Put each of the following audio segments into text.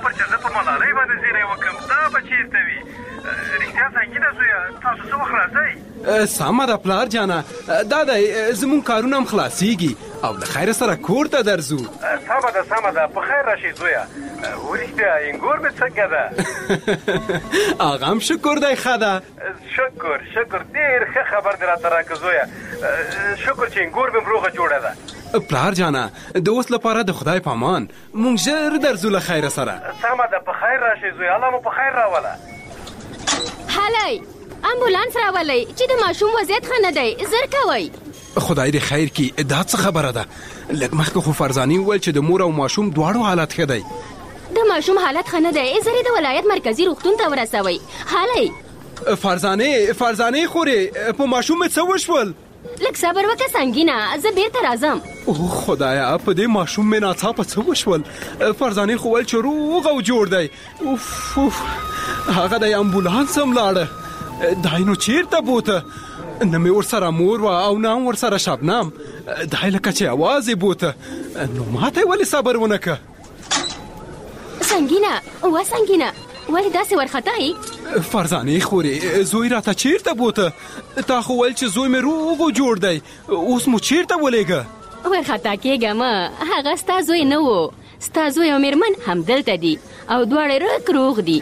صبر چې زه په ملالۍ باندې زیری وکړم دا به چېرته وي رښتیا سنګینه زویه تاسو څه وخت راځئ سمه ده پلار جانه دا دی زمونږ کارونه هم خلاصیږي او له خیر سره کور ته درځو سمه ده په خیر راشئ زویه ورښتیا انګور مې څنګه ده هغه هم شکر دی ښه ده شکر ډېر ښه خبر دې راته راکړه زویه شکر چې انګور مې روغه جوړه ده پلار جانه د اوس لپاره د خدای په امان مونږ ژر درځو له خیره سره سمه ده په خیر راشئ زویه الله مو په خیر راوله هلئ امبولانس راولئ چې د ماشوم وضعیت ښه نه دی زر کوئ خدای دې خیر کړي دا څه خبره ده لږ مخکې خو فرزانې وویل چې د مور او ماشوم دواړو حالت ښه دی د ماشوم حالت ښه نه دی زر یې د ولایت مرکزي روغتون ته ورسوئ هلئ فرزانې خورې په ماشوم مې څه وشول لږ صبر وکړه سنګینه زه بیرته راځم اوه خدایا په دې ماشوم مې ناڅاپه څه وشول فرزانې خو ویل چې روغ او جوړ دی اوف هغه د امبولانس هم لاړه دای نو چیرته بوته نه مې ورسره مور وه او نه هم ورسره شبنم دای لکه چې اواز یې بوته نو ماته یې ولې صبر ونه که سنګینه ولې داسې ورختئ فرزانې خورې زوی راته چیرته بوته تا خو ویل چې زوی مې روغ او جوړ دی اوس مو چیرته ولېږه ورخطا کېږه مه هغه ستا زوی نه و ستا زوی او مېرمن همدلته دي او دواړه روغ دي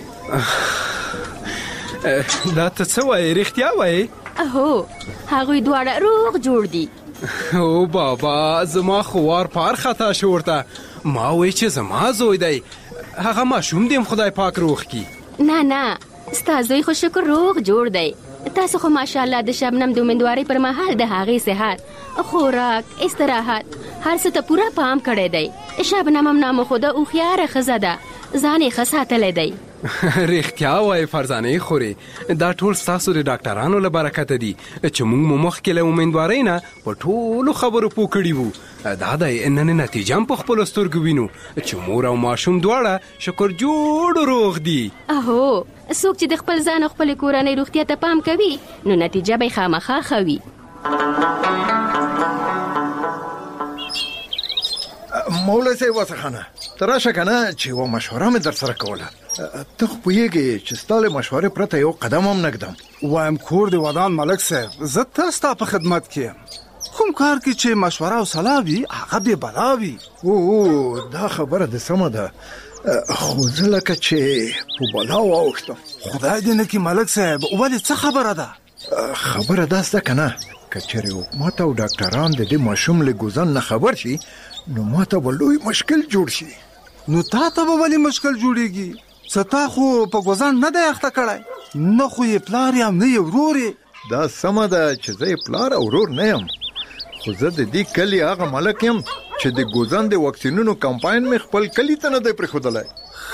دا ته څه وایې رښتیا وایې هو هغوی دواړه روغ جوړ دي او بابا زما خو وار پار خطا شو ورته ما وایي چې زما زوی دی هغه ماشوم دې خدای پاک روغ کړي نه ستا زوی خو شکر روغ جوړ دی تاسو خو ماشاءالله د شبنم د امیندوارۍ پر مهال د هغې صحت خوراک استراحت هر څه ته پوره پام کړی دی شبنم هم نامخوده هوښیاره ښځه ده ځان یې ښه ساتلی دی رښتیا وایي فرزانې خورې دا ټول ستاسو د ډاکټرانو له برکته دي چې موږ مو مخکې له امیندوارۍ نه په ټولو خبرو پوه کړي وو دا دی نن نتیجه هم په خپلو سترګو وینو چې مور او ماشوم دواړه شکر جوړ روغ دي اهو څوک چې د خپل ځان او خپلې کورنۍ روغتیا ته پام کوي نو نتیجه به یې خامخا ښه وي مولا صاحب واسخانه ته راشه که نه چې یوه مشوره مې در سره کوله ته خو پوهېږې چې ستا له مشورې پرته یو قدم هم نه ږدم وایم کور دې ودان ملک صاحب زه تل ستا په خدمت کې یم کوم کار کې چې مشوره او صلاح وي هغه بې بلا وي دا خبره دې سمه ده خو زه لکه چې په بلا واوښتم خدای دې نه کړي ملک صاحب ولې څه خبره ده خبره داسته که نه که چېرې حکومت او ډاکټران د دې ماشوم له ګوزن نه خبر شي نو ما ته به لوی مشکل جوړ شي نو تا ته به ولې مشکل جوړېږي څه تا خو په ګوزن نه دی اخته کړی نه خو یې پلار یم نه یې ورور یې دا سمه ده چې زه یې پلار او ورور نه یم خو زه د دې کلي هغه ملک یم چې د ګوزن د واکسینونو کمپاین مې خپل کلي ته نه دی پرېښودلی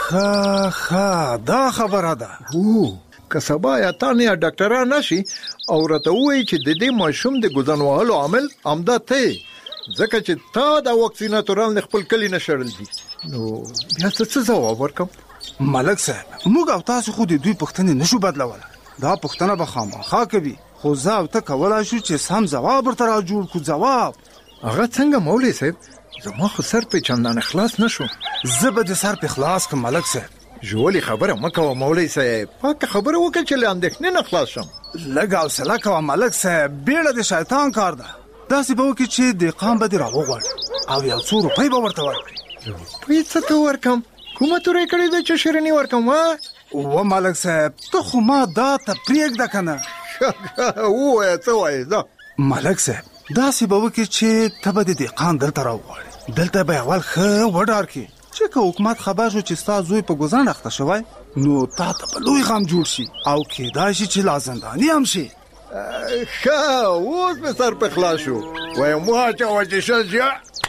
ښه دا خبره ده که سبا یا تان یا ډاکټران راشي او راته ووایي چې د دې ماشوم د ګوزن وهلو عامل همدا ته یې ځکه چې تا دا واکسیناتوران د خپل کلي نه شړل دي نو بیا څه ځواب ورکم ملک صاحب موږ او تاسو خو د دوی پوښتنې نشو بدلولی دا پوښتنه به خامخا کوي خو زه او ته کولی شو چې سم ځواب ورته را جوړ کړو ځواب هغه څنګه مولوي صاحب زما خو سر په چندانه خلاص نشو زه به د سر په خلاص کړم ملک صاحب ژولې خبره مه کوه مولوي صاحب پاکه خبره وکړه چې له اندېښنې نه خلاص شم لږ حوصله کوه ملک صاحب بیړه د شیطان کار ده داسې به وکړي چې دهقان به دې راوغواړي او یو څو روپۍ به ورته ورکړي روپۍ څه ته ورکم کومه تورې کړې ده چې شیریني ورکم و ملک صاحب ته خو ما دا ته پرېږده که نه ووایه څه وایې ځه ملک صاحب داسې به وکړي چې ته به د دهقان دلته راوغواړي دلته به اول ښه وډار کړي چې که حکومت خبر شو چې ستا زوی په ګوزن اخته شوی نو تا ته به لوی غم جوړ شي او کېدای شي چې لا زنداني هم شي ښه اوس مې سر په خلاص شو وایم واچوه چې شل شي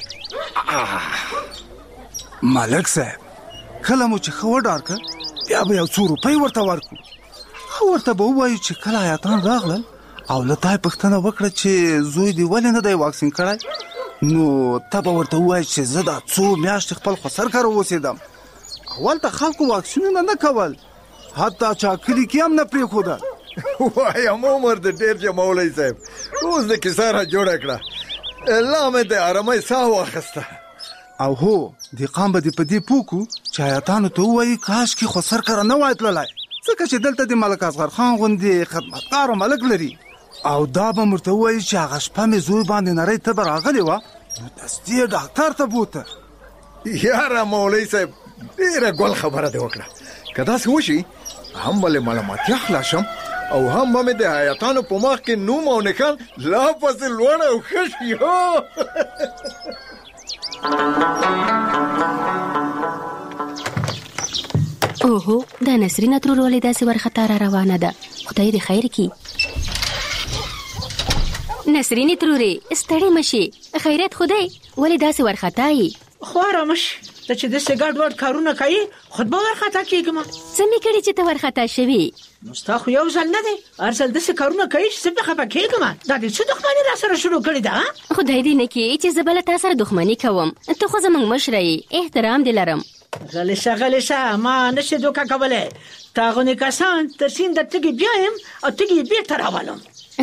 ملک صاحب کله مو چې ښه وډار کړ بیا به یو څو روپۍ ورته ورکړو ورته به ووایو چې کله آیاتان راغلل او له تا یې پوښتنه وکړه چې زوی دې ولې نه دی واکسین کړی نو ته به ورته ووایې چې زه دا څو میاشتې خپل خسر کره اوسېدم اول ته خلکو واکسینونه نه کول حتی چا کلي کې هم نه پرېښودل وایم عمر د ډېر شه مولوي صاحب اوس د کیسه را جوړه کړه لا مې د ارامۍ ساه واخیسته او هو دهقان به دې په دې پوه کړو چې چې آیاتانو ته ووایي کاش کې خو سر کره نه وای تللی، ځکه چې دلته د ملک اصغر خان غوندې خدمتګاره ملک لري. او دا به ورته ووایي چې هغه شپه مې زوی باندې نرۍ تبه راغلې وه، نو دستي یې ډاکټر ته بوته. یاره مولوي صاحب ډېره ګل خبره دې وکړه. که داسې وشي هم ولې معلوماتیا خلاص شم او هم به مې د حیاتانو په مخ کې نوم او نښان لا پسې لوړ او ښه شي. اوهو دا نسرینه ترور ولې داسې ورخطا را روانه ده؟ خدای دې خیر کړي. نسرینې ترورې ستړې مشي، خیرت خدای ولې داسې ورخطا یې؟ خو آرامه شي، ته چې داسې ګډ وډ کارونه کوي خود به ورخطا کېږم. څه مې کړي چې ته ورخطا شوې؟ نو ستا خو یو ځل نه دی، هر ځل داسې کارونه کوي چې زه پرې خفه کېږم. دا دې څه دښمني را سره شروع کړې ده؟ خدای دې نه کړي چې زه بله تا سره دښمني کوم. ته خو زموږ مشره یې، احترام دې لرم. غلی شه ما نشي دوکه کولی. تا غونې کسان تر سیند تږي بیایم او تږي یې بېرته راولم.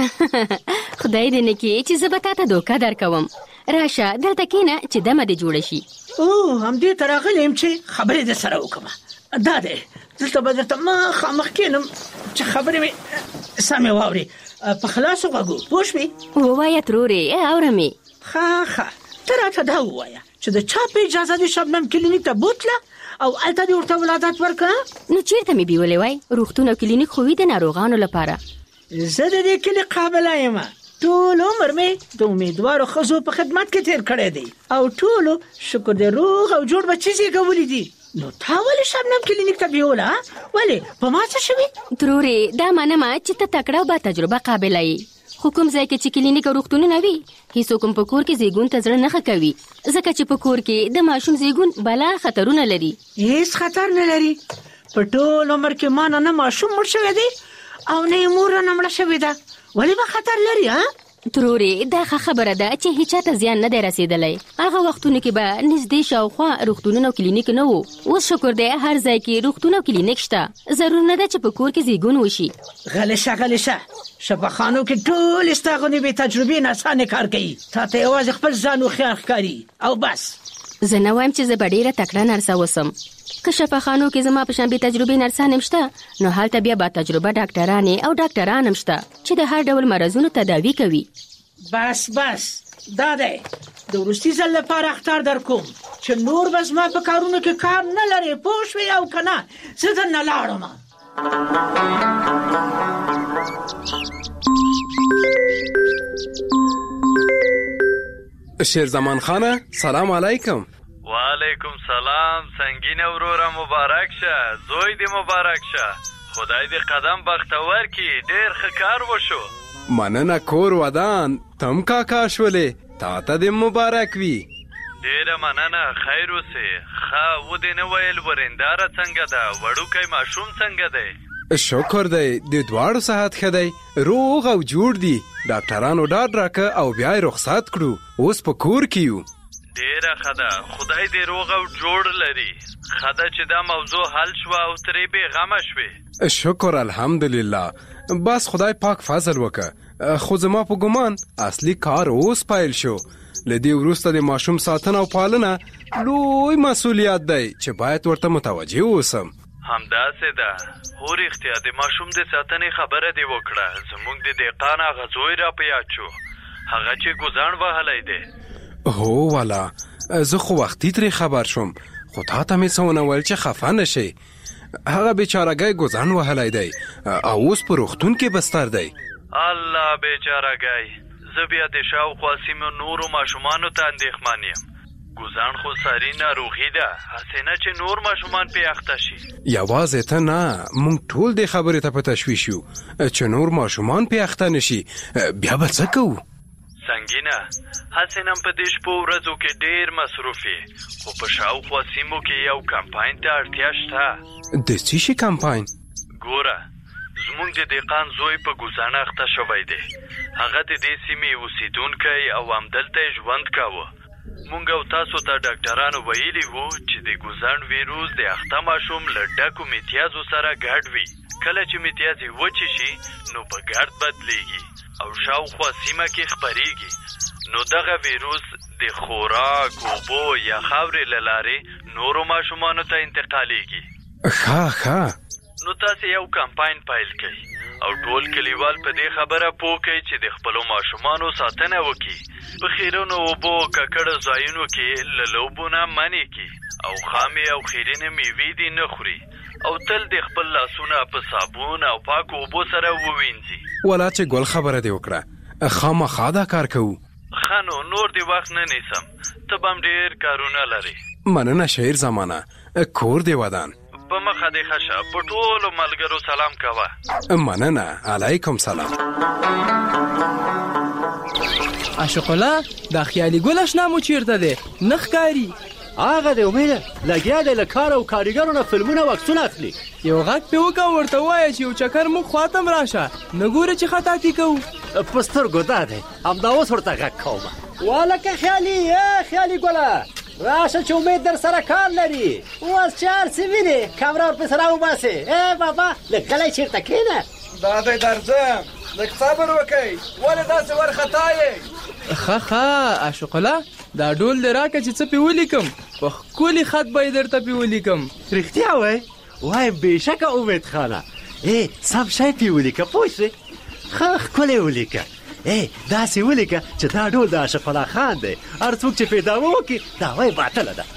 خدای دې نه کړي چې زه به تا ته دوکه درکوم. راشه دلته کښېنه چې دمه دې جوړه شي. همدې ته راغلی یم چې خبرې در سره وکړم. دا دی دلته به درته مخامخ کښېنم چې خبرې مې سمې واورې په خلاصو غوږو. پوه شوې؟ ووایه ترورې اورم یې. ښه ته راته دا ووایه چې د چا په اجازه دې شبنم کلینیک ته بوتله او هلته دې ورته ولادت ورکړه؟ نو چېرته مې بیولې وای؟ روغتون او کلینیک خو وي د ناروغانو لپاره. زه د دې کلي قابله یم. ټول عمر مې د امیدوارو ښځو په خدمت کې تیر کړی دی او ټولو شکر دې روغ او جوړ بچي زېږولي دي. نو تا ولې شبنم کلینیک ته بیوله؟ ولې په ما څه شوي؟ ترورې دا منمه چې ته تکړه او با تجربه قابله یې، خو کوم ځای کې چې کلینیک او روغتونونه وي هیڅوک هم په کور کې زیږون ته زړه نه ښه کوي، ځکه چې په کور کې د ماشوم زیږون بلا خطرونه لري. هیڅ خطر نه لري. په ټول عمر کې ما نه ماشوم مړ شوی دی او نه یې مور نه مړه شوې ده. ولې به خطر لري؟ ترورې دا ښه خبره ده چې هیچا ته زیان نه دی رسېدلی. هغه وختونو کې به نږدې شاوخوا روغتونونه او کلینیک نه وو. اوس شکر دی هر ځای کې روغتون او کلینیک شته. ضرور نه ده چې په کور کې زیږون وشي. غلی شه شفاخانو کې ټول ستا غوندې بې تجربې ناسانې کار کوي. تا ته یوازې خپل ځان هوښیار ښکاري او بس. زه نه وایم چې زه به ډېره تکړه نرسه اوسم. که شفاخانو کې زما په شان بې تجربې نرسان هم شته، نو هلته بیا با تجربه ډاکټرانې او ډاکټران هم شته چې د هر ډول مرضونو تداوي کوي. بس دا دی د وروستي ځل لپاره اخطار در کوم چې نور به زما په کارونو کې کار نه لرې. پوه شوې او که نه زه درنه لاړم. شیرزمان خانه سلام علیکم. وعلیکم سلام. سنگینه وروره مبارک شه، زوی دې مبارک شه. خدای دې قدم بختور کی، ډیر ښه کار وشو. مننه کور ودان تم کاکا شولې، تا ته دې مبارک وي. ډیره مننه، خیر اوسې. ښه و دې نه ویل ورنداره څنګه ده؟ وړوکی ماشوم څنګه دی؟ شکر دی د دواړو صحت ښه دی، روغ او جوړ دي. ډاکټرانو ډاډ راکه او بیا یې رخصت کړو، اوس په کور کې یو. ډیره ښه ده، خدای دې روغ او جوړ لري. ښه ده چې دا موضوع حل شوه او ترې بېغمه شوې. شکر الحمدلله. بس خدای پاک فضل وکړه. خو زما په ګمان اصلي کار اوس پیل شو. له دې وروسته د ماشوم ساتنه او پالنه لوی مسؤلیت دی چې باید ورته متوجه اوسم. همداسې ده. هو رښتیا د ماشوم د ساتنې خبره دې وکړه. زموږ د دهقان هغه زوی را په یاد شو، هغه چې ګوزاڼ وهلی دی. هو والا زه خو وختي ترې خبر شوم، خو تا ته مې څه ونه ویل چې خفه نه شې. هغه بیچارهګی ګوزاڼ وهلی دی او اوس په روغتون کې بستر دی. الله بیچارهګی. زه بیا د شاوخوا سیمو نورو ماشومانو ته اندېښمن یم. ګوزاڼ خو ساري ناروغي ده، هسې نه چې نور ماشومان پې اخته شي. یوازې ته نه، موږ ټول دې خبرې ته په تشویش یو چې نور ماشومان پې اخته نه شي. بیا به څه کوو؟ سنگینه، هسې نن په دې شپو ورځو کې ډېر مصروف یې، خو په شاوخوا سیمو کې یو کمپاین ته اړتیا شته. د څه شي کمپاین؟ ګوره، زموږ د دهقان زوی په ګوزاڼ اخته شوی دی. هغه د دې سیمې اوسیدونکی او همدلته یې ژوند کاوه. مونږ او تاسو ته ډاکټرانو ویلي وو چې د ګوزاڼ ویروس د اخته ماشوم له ډکو میتیازو سره ګډ وي. کله چې میتیازې وچې شي نو په ګرد بدلیږي او شاوخوا سیمه کې خپریږي. نو دغه ویروس د خوراک، اوبو یا خاورې له لارې نورو ماشومانو ته انتقالیږي. ښه نو تاسو یو کمپاین پیل کړئ او ټول کلیوال په دې خبره پوه کړئ چې د خپلو ماشومانو ساتنه وکړي. په خیرونو اوبو ککړو ځایونو کې له لوبو نه منع کړي او خامې او خیرنې میوې دې نه خوري او تل د خپل لاسونه په صابون او پاکو اوبو سره ووینځي. ولا چې ګل خبره دې وکړه، خامخا دا کار کوو. ښه نو نور دې وخت نه نیسم، ته به هم ډېر کارونه لرې. مننه شاعر زمانه، کور دې ودان. په مخه دې ښه شه، په ټولو ملګرو سلام کوه. مننه، علیکم سلام. عاشق الله، دا خیالي ګل اشنا مو چیرته دی؟ نه ښکاري. هغه دی امیده، لګیا دی له کار او کاریګرو نه فلمونه او عکسونه اخلي. یو غږ پې وکړه ورته ووایه چې یو چکر موږ خواته م راشه، نه ګورې چې خطاطي کوو. په سترګو دا دی، همدا اوس ورته غږ کومه. والکه خیالي، خیالي ګله راشه چې امید در سره کار لري. اوس چې هر څه وینې کمره ورپسې راوباسې. بابا لږ غلی چېرته کښېنه. دا دی درځم، لږ صبر وکئ، ولې داسې وارخطا یې؟ ښه عاشق الله، دا ډول دې راکړه چې څه پې ولیکم، په ښکلي خط به یې درته پې ولیکم. رښتیا وایې؟ وایم بېشکه امید خانه، سم شی پې ولیکه پوه شوې. ښه ښکلی ولیکه، داسې ولیکه چې دا ډول د عاشق الله خان دی. هر څوک چې پې دعوه وکړي دعوه یې باطله ده.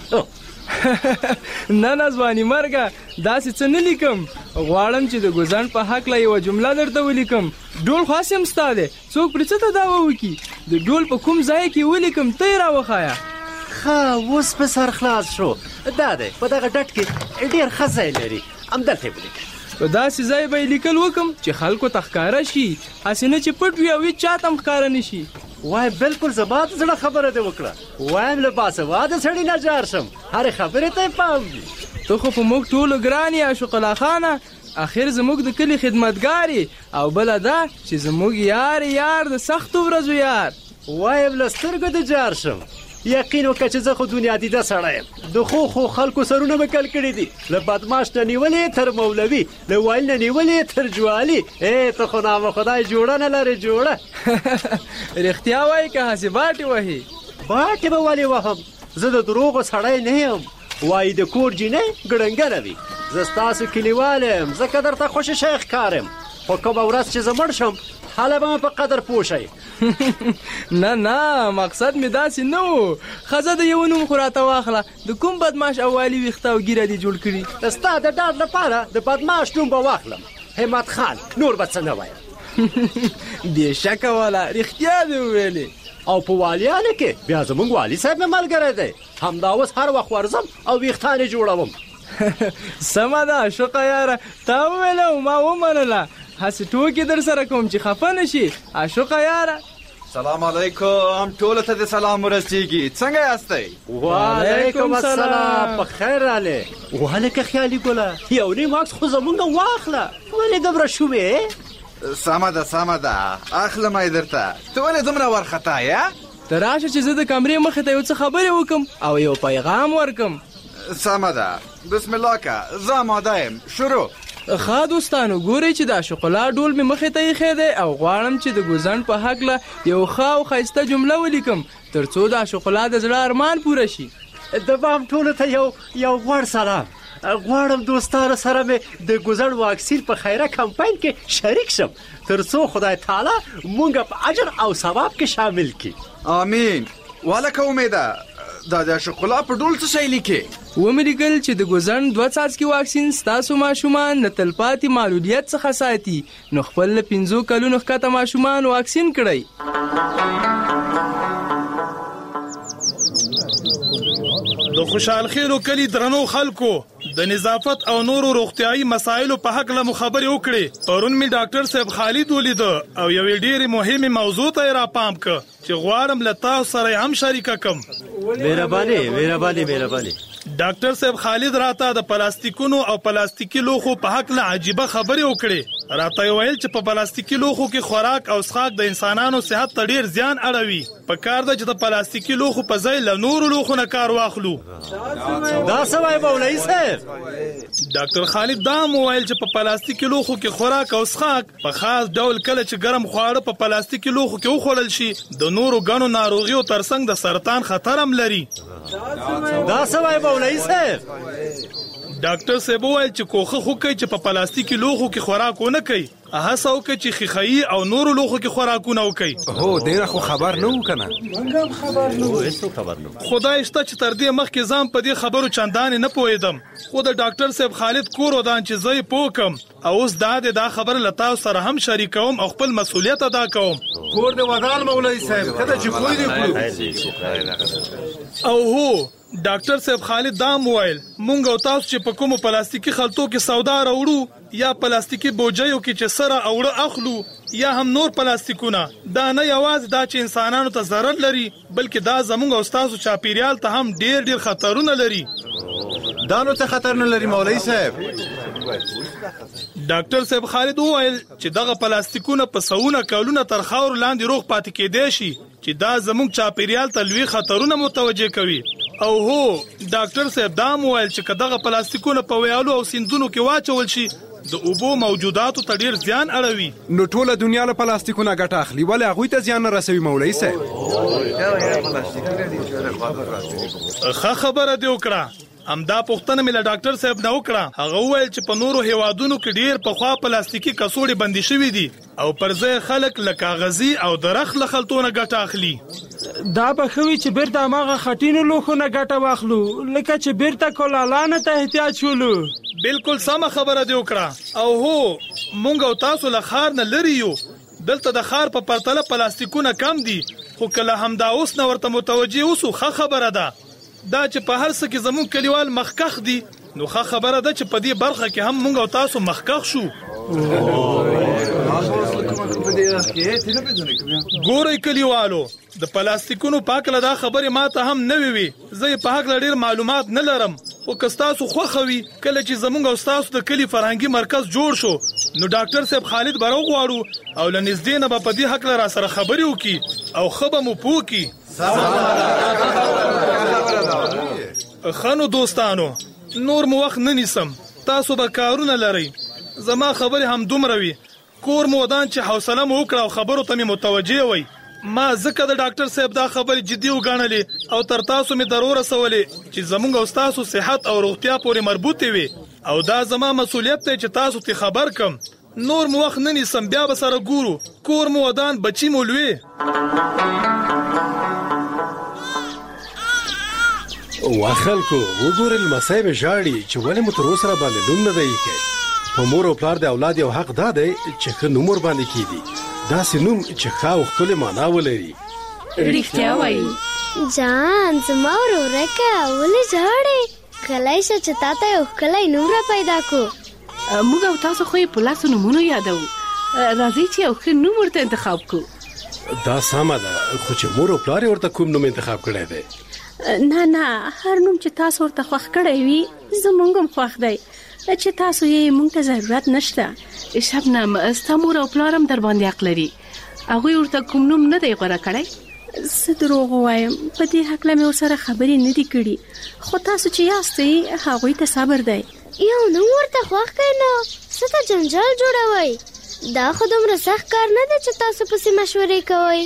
نه ځواني مرګه، داسې څه نه لیکم. غواړم چې د ګوزڼ په هکله یوه جمله درته ولیکم. ډول خاص یم ستا دی، څوک پرې څه ته دعوه وکړي. د ډول په کوم ځای کې ولیکم ته یې راوښایه. ښه اوس په سر خلاص شو. دا دی په دغه ډټ کې ډېر ښه ځای لري، همدلته یې ولیکه. په داسې ځای به یې لیکل وکم چې خلکو ته ښکاره شي، هسې نه چې پټ وي او هېڅ چا ته هم ښکاره نه شي. وایم بالکل زما د زړه خبره دې وکړه. وایم له باسواده سړي نه جار شم، هرې خبرې ته یې پام وي. ته خو په موږ ټولو ګران یې عاشق الله خانه، اخر زموږ د کلي خدمتګار یې، او بله دا چې زموږ یار د سختو ورځو یار. وایم له سترګو دې جار شم. یقین وکړه چې زه خو دنیا دیده سړی یم. د خو خلکو سرونه مې کل کړي دي، له بدماش نه نیولې تر مولوي، له وایل نه نیولې تر جوالي. ته خو نامه خدای جوړه نه لرې جوړه. رښتیا وایي که هسې باټې وهي؟ باټې به ولې وهم، زه د دروغو سړی نه یم. وایي د کور جینۍ ګړنګره وي. زه ستاسو کلیوال یم، ځکه درته خوشې شی ښکارم. خو کومه ورځ چې زه مړ شم هله به مې په قدر پوه شئ. نه مقصد مې داسې نه و. ښځه د یو نوم خو راته واخله، د کوم بدماش او والي ویښته او ږیره دې جوړ کړي. ستا د ډاډ لپاره د بدماش نوم به واخلم، همت خان، نور به څه نه وایم. بېشکه والا، رښتیا دې وویلې. او په والیانو کې بیا زموږ والي صاحب مې ملګری دی. همدا اوس هر وخت ورځم او ویښتان یې جوړوم. سمه ده عاشقه یاره، تا وویله او ما ومنله. هسې ټوکې در سره کوم چې خفه نه شي عاشقه یاره. سلام علیکم، ټولو ته د سلام ورسیږي. څنګه یاستئ؟ وعلیکم السلام، په خیر راغلې. وهلکه خیالي ګله، یو نیم عکس خو زمونږ واخله. ولې دومره شومې؟ سمه ده، اخلم یې درته. ته ولې دومره وارخطا یې؟ ته راشه چې زه د کمرې مخې ته یو څه خبرې وکم او یو پیغام ورکم. سمه ده، بسم الله که، زه آماده یم، شروع. ښه دوستانو، ګورئ چې د عاشق الله ډول مې مخې ته ایښی دی او غواړم چې د ګوزڼ په هکله یو ښه او ښایسته جمله ولیکم تر څو د عاشق الله د زړه ارمان پوره شي. د بام ټولو ته یو غوړ سلام. غواړم دوستانو سره مې د ګوزڼ واکسین په خیره کمپاین کې شریک شم تر څو خدای تعالی مونږ په اجر او ثواب کې شامل کړي. آمین. والکه امیده، دا د عاشق الله په ډول څه شی لیکې؟ ومې لیکل چې د ګوزڼ 2 څاڅکي واکسین ستاسو ماشومان د تلپاتې معلولیت څخه ساتي، نو خپل له 5 کلونو ښکته ماشومان واکسین کړئ. د خوشحال خیلو کلی درنو خلکو، د نظافت او نورو روغتیايي مسایلو په حق له خبرې وکړې. پرون می ډاکټر صاحب خالد ولیده او یوې ډېرې مهمه موضوع ته را پام ک چې غواړم له تاسو سره هم شریک کم. مهرباني. ډاکټر صاحب خالد راته د پلاستیکونو او پلاستیکي لوښو په حق له عجیبه خبرې وکړې. راته ویل چې په پلاستیکي لوښو کې خوراک او څښاک د انسانانو صحت ته ډیر زیان اړوي. په کار ده چې د پلاستیکي لوښو په ځای له نورو لوښو نه کار واخلو. دا څه وایي مولوي صاحب؟ ډاکټر خالد دا موویل چې په پلاستیکي لوښو کې خوراک او څښاک په خاص ډول کله چې ګرم خواړه په پلاستیکي لوښو کې وخوړل شي د نورو غنو ناروغیو ترڅنګ د سرطان خطر هم لري. دا سوای مولوي صاحب ډاکټر صاحب وویل چې کوخه خو کوي چې په پلاستیکي لوښو کې خوراک ونه کوي هڅه وکړي چې خیخایي او نورو لوښو کې خوراکونه وکړي هو ډېره خو خبر نه و کنه خدای شته چې تر دې مخکې ځان په دې خبرو چندانې نه پوهېدم خو د ډاکټر صاحب خالد کور ودان چې زه یې پوه کم او اوس دا خبره له تاسو سره هم شریکوم او خپل مسؤلیت ادا کوم کور دې ودان مولوي صاحب کله چې پوه دې کړو او هو ډاکټر صاحب خالد دام وویل مونږ او تاسو چې په کومو پلاستیکي خلطو کې سودا راوړو یا پلاستیکي بوجیو کې چې سره اوړه اخلو یا هم نور پلاستیکونه دا نه یوازې دا چې انسانانو ته ضرر لري بلکې دا زمونږ او تاسو چاپیریال ته هم ډېر خطرونه لري دا نو څه خطر نه لري مولوي صاحب ډاکټر صاحب خالد وویل چې دغه پلاستیکونه په سونه کلونه تر خاور لاندې روغ پاتې کېدای شي چې دا زموږ چاپیریال ته لوی خطرونه متوجه کوي او هو ډاکټر صاحب دا وویل چې دغه پلاستیکونه په ویالو او سیندونو کې واچول شي د اوبو موجوداتو ته ډیر زیان اړوي نو ټوله دنیا له پلاستیکونه ګټه اخلي ولې هغوی ته زیان نه رسوي مولوي صاحب ښه خبره دې وکړه همدا پوښتنه مې له ډاکټر صاحب نه وکړه هغه وویل چې په نورو هیوادونو کې ډیر پخوا پلاستیکي کڅوړې بندي شوي دي او پر ځای خلک له کاغذي او درخت له خلطونه ګټه اخلي دا به ښه وي چې بیرته هماغه خټینو لوښو نه ګټه واخلو لکه چې بیرته کولالانو ته احتیاج شولو بالکل سمه خبره دې وکړه او هو مونږ او تاسو له ښار نه لرې یو دلته د ښار په پرتله پلاستیکونه کم دي خو کله همدا اوس نه ورته متوجه اوسو ښه خبره ده دا چې په هر څه کې زموږ کلیوال مخکخ دي نو ښه خبره ده چې په دې برخه کې هم مونږ او تاسو مخکخ شو ګورئ کلیوالو د پلاستیکونو په هکله دا خبرې ماته هم نوې وي زه یې په هکله ډېر معلومات نه لرم خو که ستاسو خوښه وي کله چې زموږ او ستاسو د کلي فرهنګي مرکز جوړ شو نو ډاکټر صاحب خالد به راوغواړو او له نږدې نه به په دې هکله را سره خبرې وکړي او ښه به مو پوه کړي ښه نو دوستانو نور مو وخت نه نیسم تاسو به کارونه لرئ زما خبرې هم دومره وي کور مو ودان چې حوصله مو وکړه او خبرو ته مې متوجه وئ ما ځکه د ډاکټر صاحب دا خبرې جدي وګڼلې او تر تاسو مې در ورسولې چې زموږ او ستاسو صحت او روغتیا پورې مربوطې وي او دا زما مسؤلیت دی چې تاسو ته خبر کم نور مو وخت نه نیسم بیا به سره ګورو کور مو ودان بچی مو لوی خلکو وګورئ لمسی مې ژاړي چې ولې مو تر اوسه راباندې نوم نه دی ایښی په مور او پلار د اولاد یو حق دا دی چې ښه نوم ورباندې کېږي داسې نوم چې ښه او ښکلې معنا ولري رښتیا وایي جان زما ورورکه ولې ژاړې کلی شه چې تا ته یو ښکلی نوم را پیدا کړو موږ او تاسو خو یې په لاسو نومونو یادوو راځئ چې یو ښه نوم ورته انتخاب کړو دا سمه ده خو چې مور او پلار یې ورته کوم نوم انتخاب کړی دی نه هر نوم چې تاسو ورته خوښ کړی وي زموږ هم خوښ دی چې تاسو یې موږ ته ضرورت نشته شبنم ستا مور او پلار هم در باندې حق لري هغوی ورته کوم نوم نه دی غوره کړی څه دروغ ووایم په دې هکله مې ورسره خبرې نه دي کړي خو تاسو چې یاستئ هغوی ته صبر دی یو نوم ورته خوښ کړئ نو څه ته جنجال جوړوئ دا خو دومره سخت کار نه دی چې تاسو پسې مشورې کوئ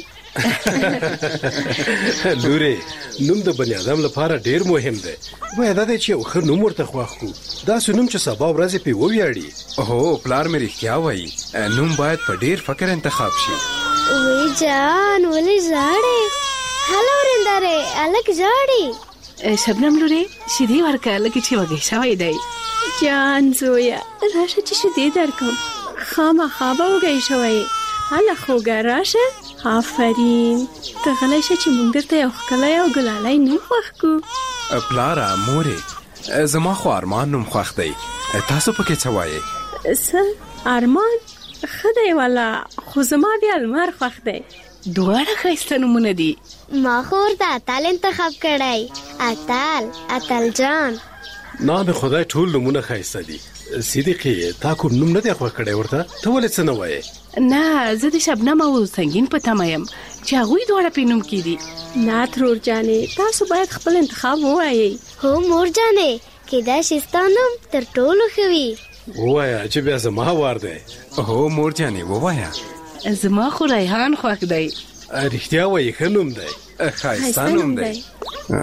لورې نوم د بني ادم لپاره ډیر مهم دی باید دا چې یو ښه نوم ورته خوښ کړو داسې نوم چې سبا ورځې پې وویاړي هو پلار مې رښتیا وایي نوم باید په ډیر فکر انتخاب شي وی جان ولې ژاړې هله ورېندارې هلک ژاړي شبنم لورې شیدې ورکړه لکه چې وږی شوی دی جان زویه راشه چې شیدې درکړم خامخا به وږی شوی هله خوږه راشه آفرین ته غلی شه چې موږ درته یو ښکلی او ګلالی نوم خوښ کړو پلاره مورې زما خو ارمان نوم خوښ دی تاسو پکې څه وایې څه ارمان ښه دی والا خو زما بیا لمر خوښ دی دواړه ښایسته نومونه دي ما خو ورته اتل انتخاب کړی اتل جان نام خدای ټول نومونه ښایسته دي صدیقې تا کوم نوم نه دی خوښ کړی ورته ته ولې څه نه وایې نه زه د شبنم او سنګین په تمه یم چې هغوی دواړه پې نوم کېدي نه ترور جانې تاسو باید خپل انتخاب ووایئ هو مور جانې کېدای شي ستا نوم تر ټولو ښه وي ووایه چې بیا زما وار دی هو مور جانې ووایه زما خو ریحان خوښ دی رښتیا وایي ښه نوم دی ښایسته نوم دی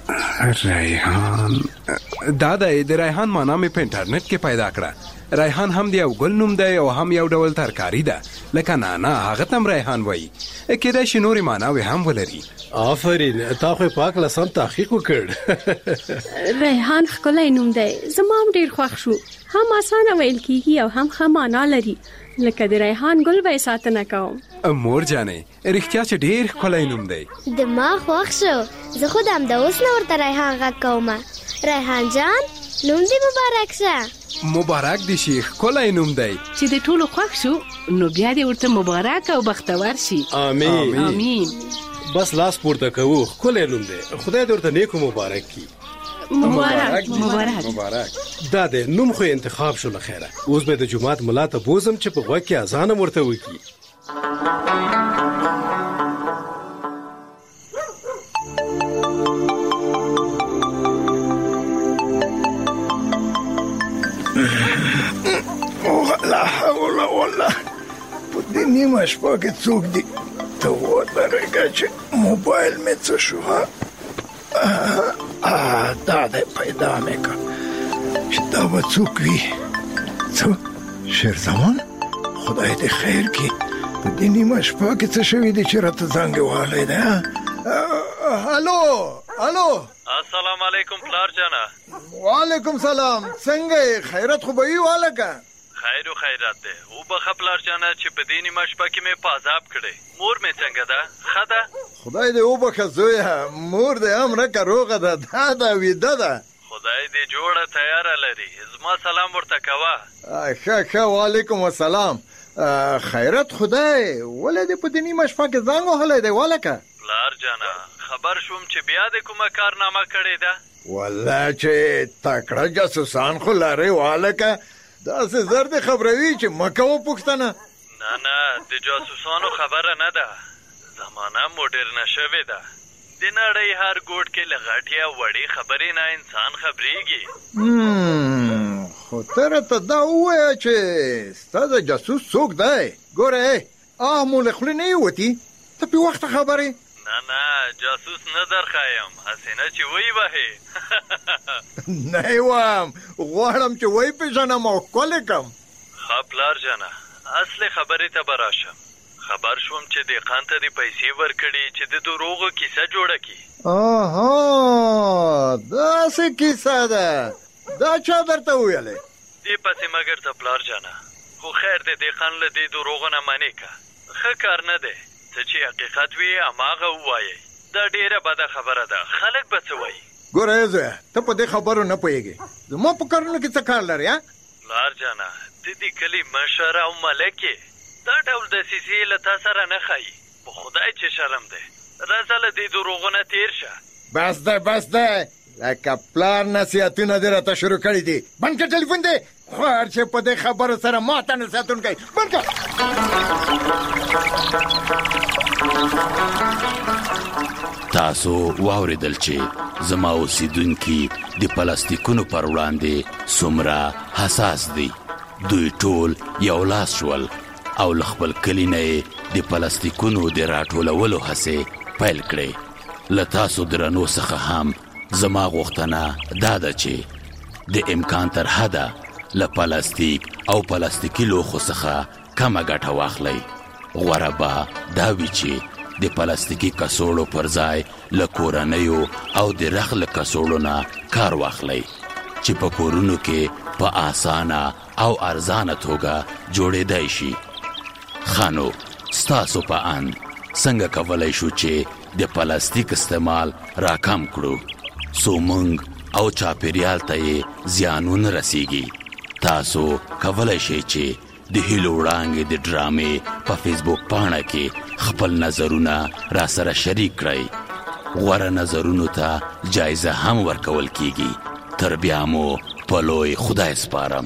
ریحان دا د ریحان معنا مې په انټرنیټ کې پیدا کړه. ریحان هم د یو ګل نوم دی او هم یو ډول ترکاری ده لکه نانا، هغه تم ریحان وایي. کېدای شي نورې معناوې هم ولري. آفرین، تا خو په هکله سم تحقیق وکړ. ریحان ښکلی نوم دی، زما هم ډېر خوښ شو. هم اسانه ویل کېږي او هم ښه معنا لري. لکه د ریحان ګل به یې ساتنه کوم. مور جانې رښتیا چې ډېر ښکلی نوم دی. دماغ خوښ شو. زه خو د همداوس نه ورته ریحان غږ کومه. ریحان جان نوم دې مبارک شه. مبارک دې شي، ښکلی نوم دی. چې د ټولو خوښ شو نو بیا دې ورته مبارک او بختور شي. آمین آمین. بس لاس پورته کوو، ښکلی نوم دی. خدای دې ورته نیکو مبارک کړي. مبارک مبارک مبارک. دا دی نوم خو انتخاب شو له خیره. اوس به د جومات ملا ته بوزم چې په غوږ کې اذان هم ورته وکړي. لا حول ولا په دې نیمه شپه کې څوک دی؟ ته ودرېږه چې موبایل مې څه شو. دا دی پیدا مې کړ چې دا به څوک وي. څه شیرزمان، خدای دې خیر کړي. په دې نیمه شپه کې څه شوي دي چې راته زنګ وهلی دی؟ هلو هلو. السلام علیکم پلار جانا. وعلیکم سلام. څنګه خیرت خو به وي والکه؟ خیر و خیرات ده. او بخه پلار جانا چې په دې نیمه شپه کې مې په عذاب کړی. مور مې څنګه ده؟ ښه ده؟ خدای دې وبخه زویه، مور دې هم رکه روغه ده. دا ده ویده ده. خدای دې جوړه تیاره لري. زما سلام ورته کوه. ښه ښه. وعلیکم السلام. خیرت خدای ولې دې په دې نیمه شپه کې زنګ وهلی دی والکه؟ پلار جانا خبر شوم چې بیا دې کومه کارنامه کړې ده. والله چې تکړه جاسوسان خو لرې والکه. داسې زر دې خبروي چې مه کوه پوښتنه. نه د جاسوسانو خبره نه ده. زمانه موډرنه شوې ده. د نړۍ هر ګوټ کې له غټې او وړې خبرې نه انسان خبرېږي. خو ته راته دا ووایه چې ستا د جاسوس څوک دی؟ ګوره مو له خولې نه یې وتي، ته پې وخته خبرې. نه جاسوس نه درښایم، هسې نه چې وی وهې. نه یې وایم، غواړم چې وی پېژنم او ښکلې کړم. ښه پلار جانه، اصلې خبرې ته به راشم. خبر شوم چې دهقان ته دې پیسې ورکړي چې د دروغو کیسه جوړه کړي. داسې کیسه ده. دا چا درته وویلې؟ دې پسې مګر ته پلار جانه. خو خیر دې دهقان له دې دروغو نه منې که. ښه کار نه دی. ته چې حقیقت وي هماغه ووایئ. دا ډېره بده خبره ده. خلک به څه وایي؟ ګوره زویه، ته په دې خبرو نه پوهېږې. زما په کارونو کې څه کار لرې؟ پلار جانه ته دې کلي مشر او ملک یې. دا ډول دسیسې له تا سره نه ښایي. په خدای چې شرم دی. راځه له دې دروغو نه تېر شه. بس ده لکه پلار نصیحتونه دې راته شروع کړي دي. بند کړه ټلیفون دې. خوار چې په دې خبرو سره ماته نصیحتونه کوي. بند کړه. تاسو واوریدل چې زما اوسیدونکي د پلاستیکونو پر وړاندې څومره حساس دي. دوی ټول یو لاس شول او له خپل کلي نه یې د پلاستیکونو د راټولولو هڅې پیل کړې. له تاسو درنو څخه هم زما غوښتنه دا ده چې د امکان تر حده له پلاستیک او پلاستیکي لوښو څخه کمه ګټه واخلئ. غوره به دا وي چې د پلاستیکي کڅوړو پر ځای له کورنیو او د رخ له کڅوړو نه کار واخلئ چې په کورونو کې په اسانه او ارزانه توګه جوړېدای شي. خانو ستاسو په اند څنګه کولی شو چې د پلاستیک استعمال راکم کړو څو موږ او چاپیریال ته یې زیانونه رسیږي؟ تاسو کولی شئ چې د هیلو وړانګې د ډرامې په فیسبوک پاڼه کې خپل نظرونه را سره شریک کړئ. غوره نظرونو ته جایزه هم ورکول کیږي. تر بیا مو په لوی خدای سپارم.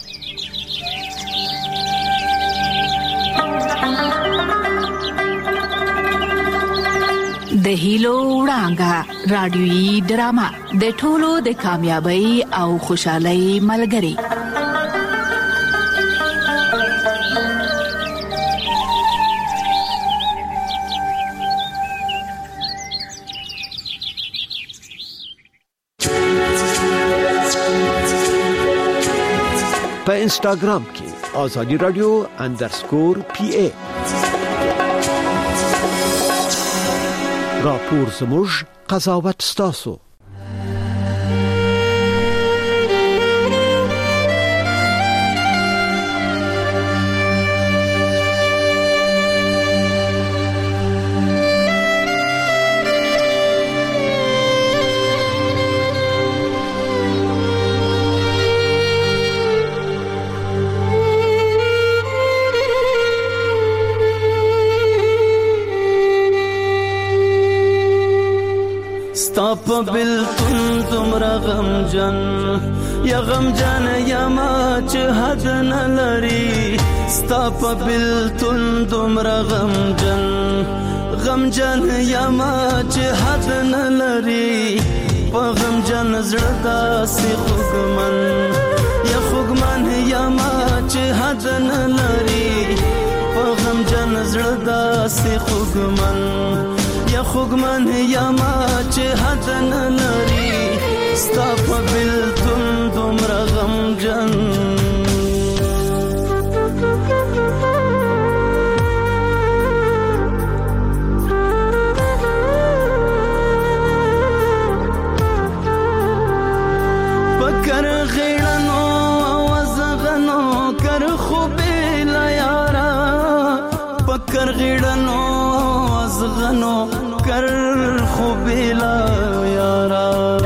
د هیلو وړانګه رادیویي ډرامه د ټولو د کامیابی او خوشحالۍ ملګری. په انسټاګرام کې ازادي رادیو _PA. راپور زموږ، قضاوت ستاسو. ستاپ بلتون تمرا غمجن یا غمجن یا ما چه حد نلری. ستاپ بلتون تمرا غمجن یا ما چه حد نلری. پا غمجن زردا سی خوگمن یا خوگمن یا ما چه حد نلری. پا غمجن زردا سی خوگمن یا خوگمن یا ما چه حد نلری. ستا په بلتون دومره غمجن پکر غیړنو وزغنو کر خوبې لا یارا. پکر غیړنو وزغنو کر خوبې لا یارا.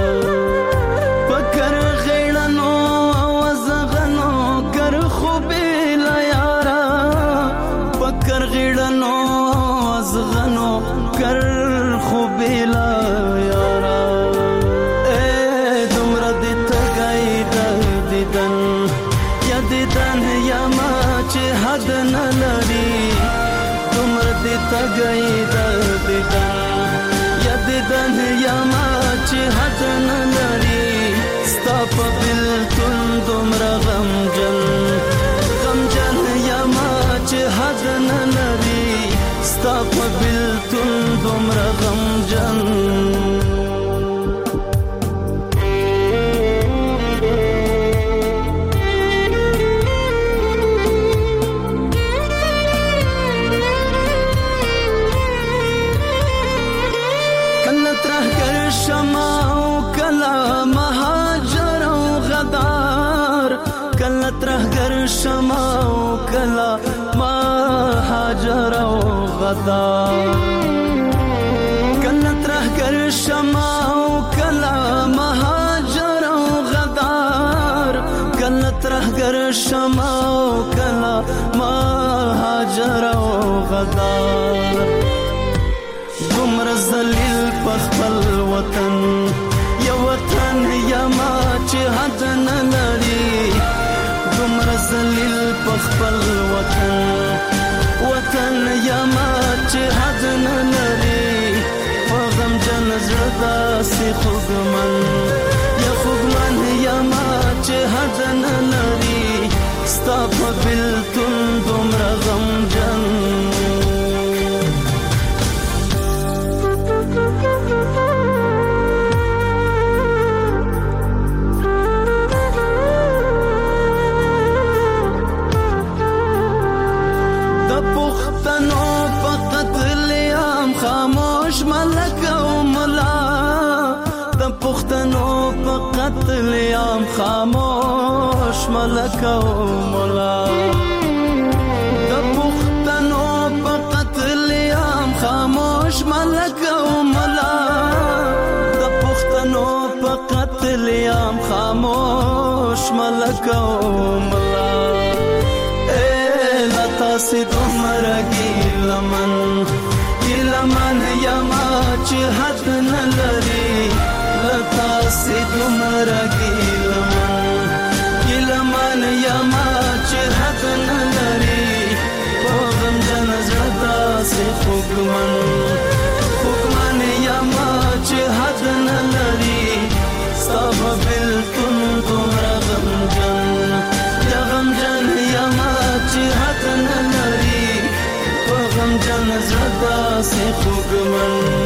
پکر غیړنو وزغنو کر خوبې لا یارا. پکر غیړنو وزغنو کر خوبې لا یارا. اے دومره دې تګای د دیدن یا دیدن یا ما چې حد نه لري. دومره دې تګای د دیدن یا دیدن یا ما چې حد نه لري. ستا په بلتون دومره غمجن یا ما چې حد نه لري. ستا په بلتون دومره غمجن شما او کلا ما هاجر او غدار. کله ترهګر شما او کلا ما هاجر او غدار. کله ترهګر شما او کلا ما هاجر او غدار. دومره ذلیل په خپل وطن یا وطن یا ما چې حد نه لري. دومره ذلیل په خپل وطن یا ما چې حد نه لري. په غمجن زړه داسې خوږمن یا خوږمن یا ما چې حد نه لري. ستا په بلتون دومره غمجن خاموش ملک او ملا. د پښتنو په قتل عام خاموش ملک او ملا. د پښتنو په قتل عام خاموش ملک او ملا. د پښتنو په قتل عام خاموش ملک او ملا. اے لتا سي دومره ګیلمن ګیلمن یا ما چې حد نه لري. لتا سي دومره ګیلمن یا ما چې حد نه لري. په غمجن زړه داسې خوږمن یا ما چې حد نه لري. ستا په بلتون دومره غمجن یا ما چې حد نه لري. په غمجن زړه داسې خوږمن